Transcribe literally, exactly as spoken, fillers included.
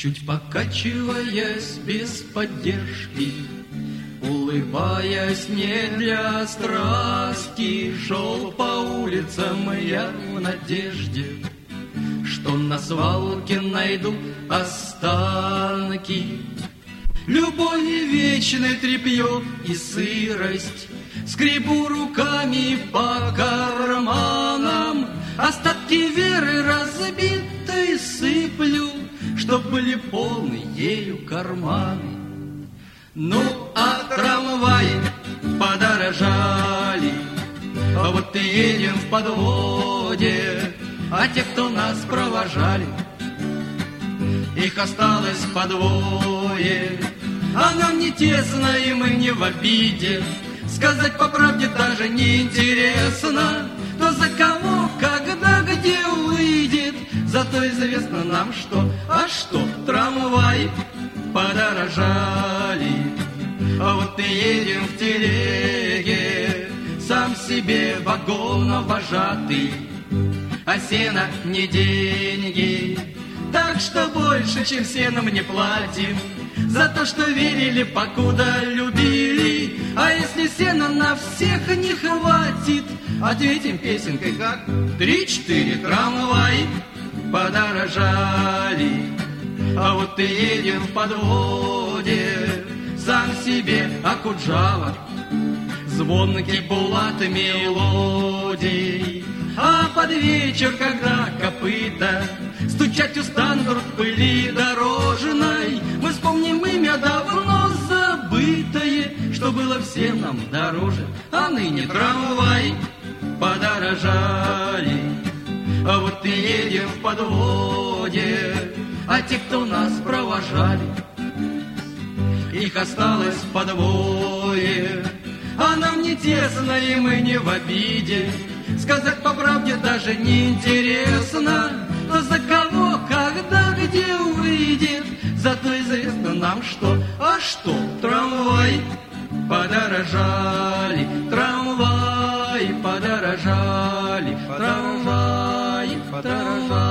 Чуть покачиваясь без поддержки, улыбаясь не для страсти, шел по улицам я в надежде, что на свалке найду останки. Любови вечной тряпье и сырость, скребу руками по карманам, остатки веры разбитой сыплю, чтоб были полны ею карманы. Ну, а трамваи подорожали, а вот и едем в подводе, а те, кто нас провожали, их осталось по двое. А нам не тесно, и мы не в обиде, сказать по правде даже не интересно, кто за кого, когда, где выйдет. Зато известно нам, что, а что, трамваи подорожали, а вот и едем в телеге, сам себе вагона вожатый, а сено не деньги. Так что больше, чем сеном, не платим за то, что верили, покуда любили. А если сена на всех не хватит, ответим песенкой как: три-четыре трамваи подорожали, а вот и едем в подводе, сам себе Окуджава, звонкий булат мелодий. А под вечер, когда копыта стучать устанут в пыли дорожной, мы вспомним имя давно забытое, что было всем нам дороже. А ныне трамваи подорожали, а вот и едем в подводе, а те, кто нас провожали, их осталось по двое. А нам не тесно, и мы не в обиде, сказать по правде даже не интересно, кто за кого, когда, где выйдет. Зато известно нам, что, а что, трамваи подорожали, трамваи подорожали, трамваи подорожали.